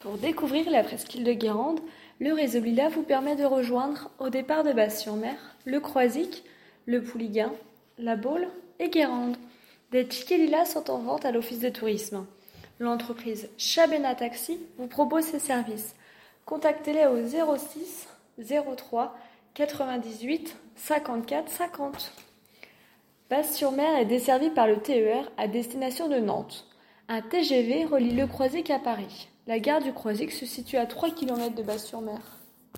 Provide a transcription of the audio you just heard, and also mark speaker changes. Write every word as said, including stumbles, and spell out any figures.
Speaker 1: Pour découvrir la presqu'île de Guérande, le réseau Lila vous permet de rejoindre, au départ de Basse-sur-Mer, le Croisic, le Pouliguen, la Baule et Guérande. Des tickets Lila sont en vente à l'office de tourisme. L'entreprise Chabena Taxi vous propose ses services. Contactez-les au zéro six zéro trois quatre-vingt-dix-huit cinquante-quatre cinquante. Basse-sur-Mer est desservie par le T E R à destination de Nantes. Un T G V relie le Croisic à Paris. La gare du Croisic se situe à trois kilomètres de Basse-sur-Mer.